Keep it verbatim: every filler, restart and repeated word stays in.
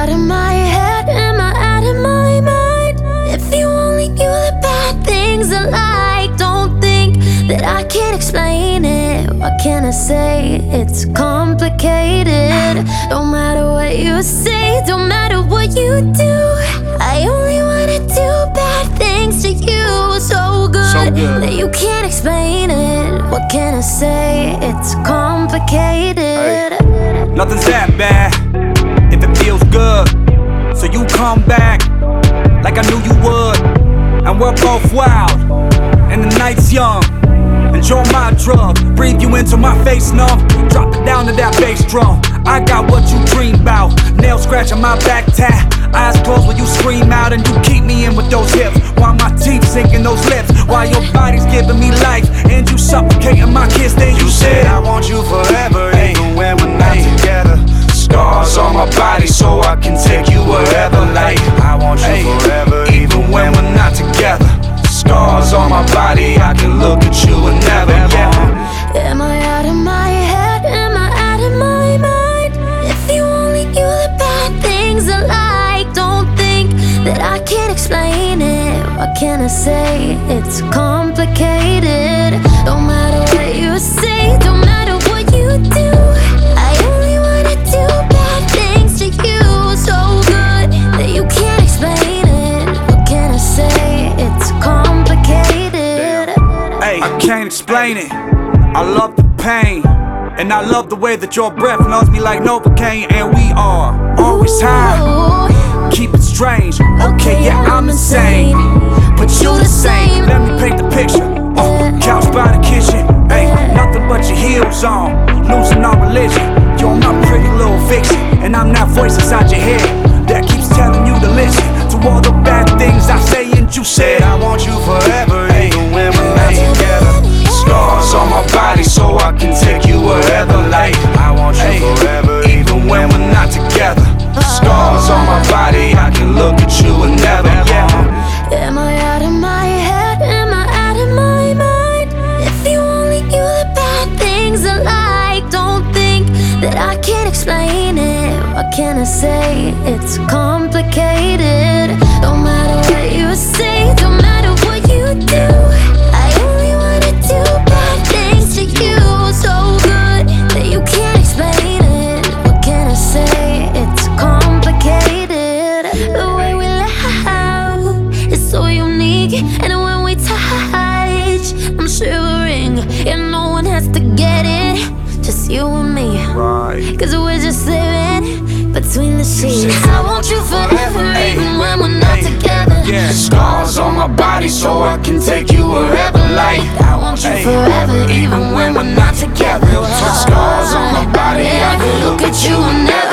out of my head? Am I out of my mind? If you only knew the bad things I like. Don't think that I can't explain it. What can I say? It's complicated. Don't matter what you say, don't matter what you do, I only wanna do bad things to you. So good, so good that you can't explain it. What can I say? It's complicated. Hey. Nothing's that bad if it feels good. So you come back like I knew you would. And we're both wild and the night's young. Enjoy my drug, breathe you into my face numb. Drop it down to that bass drum. I got what you dream about. Nail scratching my back tat. Eyes closed when you scream out, and you keep me in with those hips, while my teeth sink in those lips, while your body's giving me life and you suffocating my kiss. Then you said I want you forever, even when we're not together. Scars on my body so I can take you wherever. Like I want you forever, even when we're not together. Scars on my body, I can look at you and never, yeah. Am I out of my head? Am I out of my mind? If you only knew the bad things I like. Don't think that I can't explain it. What can I say? It's complicated. Don't matter what you say, don't matter what you do, I only wanna do bad things to you. So good that you can't explain it. What can I say? It's complicated. Hey, I can't explain it. I love the pain, and I love the way that your breath knows me like Novocaine. And we are always high, keep it strange. Okay, yeah, I'm insane, but you the same. Let me paint the picture. Uh, couch by the kitchen. Hey, nothing but your heels on, losing our religion. You're my pretty little fiction, and I'm that voice inside your head that keeps telling you to listen to all the bad things I say. And you said I want you forever, even when we're not together. Scars on my body so I can take you wherever. Like I want you forever, even when we're not together. Scars on my body, I can look at you and never, yeah. Am I out of my head? Am I out of my mind? If you only knew the bad things I like. Don't think that I can't explain it. What can I say? It's complicated. Don't matter what you say, don't matter what you do, I only wanna do bad things to you. So good that you can't explain it. What can I say? It's complicated. The way we laugh is so unique, and when we touch, I'm shivering, and no one has to get it, just you and me. Right. Cause we're just living between the sheets. I want you forever, even when we're not together. Yeah. Scars on my body so I can take you wherever. Like I want you forever, even when we're not together. Scars on my body, I can look at you and never